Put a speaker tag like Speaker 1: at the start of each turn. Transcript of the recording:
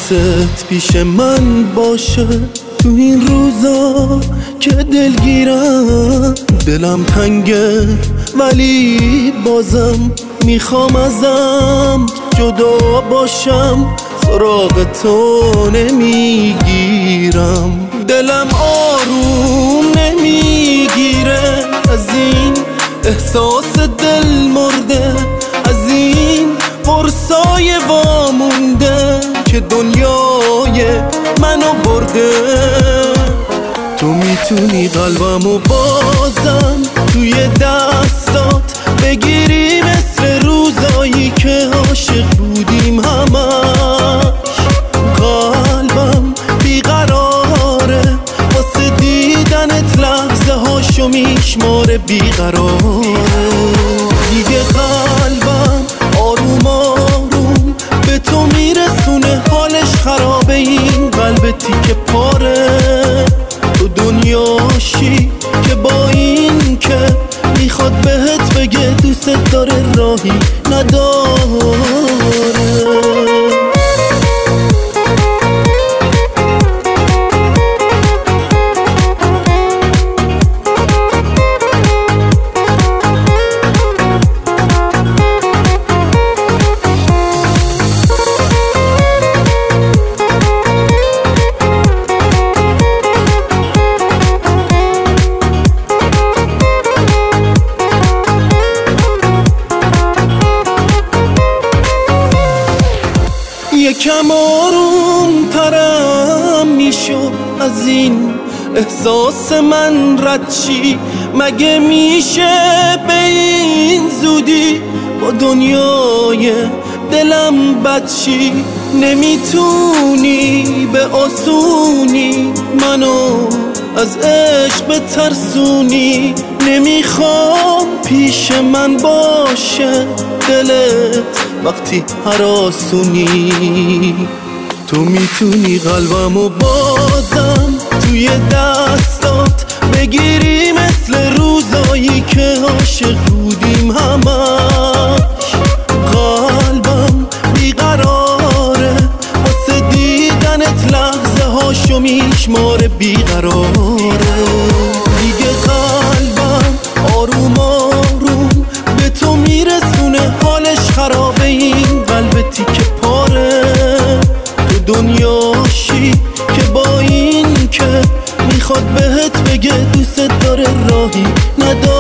Speaker 1: حواست پیش من باشه تو این روزا که دلگیرم. دلم تنگه ولی بازم میخوام ازم جدا باشم، سراغ تو نمیگیرم. دلم آروم نمیگیره از این احساس دل مرده، از این قرصای وامونده که دنیای منو برده. تو میتونی قلبمو بازم توی دستات بگیری، مثل روزایی که عاشق بودیم همش. قلبم بیقراره واسه دیدنت، لحظه هاشو میشماره بیقراره. دیگه قلبم آروم آروم به تو میرسونه، حالش خرابه این قلب تیکه پاره. تو دنیاشی که با این که میخواد بهت بگه دوست داره راهی نداره. یکم آروم ترم میشد از این احساس من رد چی؟ مگه میشه به این زودی با دنیای دلم بد چی؟ نمیتونی به آسونی منو از عشق بترسونی. نمیخوام پیش من باشه دلت وقتی هراسونی. تو میتونی قلبمو بازم توی دستات بگیری، مثل روزایی که عاشق بودیم همش. قلبم بیقراره واسه دیدنت، لحظه هاشو میشماره بیقراره. دیگه قلبم آروم آروم به تو میرسونه، حالش خرابه این قلب تیکه پاره. تو دنیاشی که با این که میخواد بهت بگه دوست داره راهی نداره.